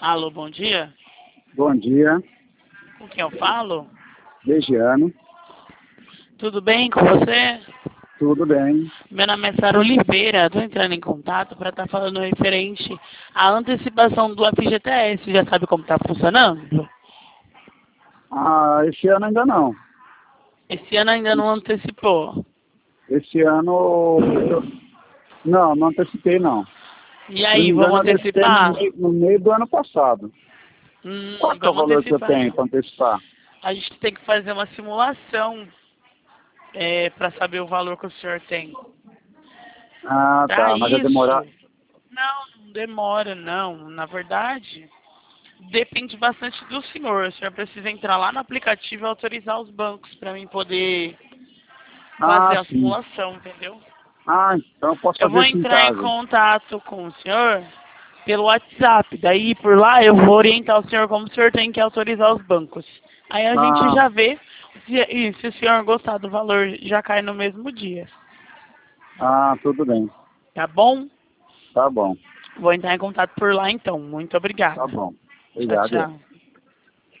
Alô, bom dia. Bom dia, Com quem eu falo? Beijano. Tudo bem com você? Tudo bem? Meu nome é Sara Oliveira. Estou entrando em contato para estar falando referente à antecipação do FGTS. Já sabe como está funcionando? Esse ano ainda não. Esse ano ainda não antecipou. Esse ano, não antecipei não. E Se não aí, me engano, vamos eu antecipei no antecipar? meio, no meio do ano passado. Qual que é o Vamos valor que eu antecipar. tenho para antecipar? A gente tem que fazer uma simulação para saber o valor que o senhor tem. Para Tá, mas vai demorar. isso, não demora, não. Na verdade, depende bastante do senhor. O senhor precisa entrar lá no aplicativo e autorizar os bancos para mim poder fazer a Sim. simulação, entendeu? Então eu posso Eu fazer vou isso em entrar em casa. contato com o senhor pelo WhatsApp. Daí, por lá, eu vou orientar o senhor como o senhor tem que autorizar os bancos. Aí a gente Ah, já vê se o senhor gostar do valor, já cai no mesmo dia. tudo bem. Tá bom? Tá bom. Vou entrar em contato por lá, então. Muito Tá obrigada. bom. Tchau, Obrigado. tchau.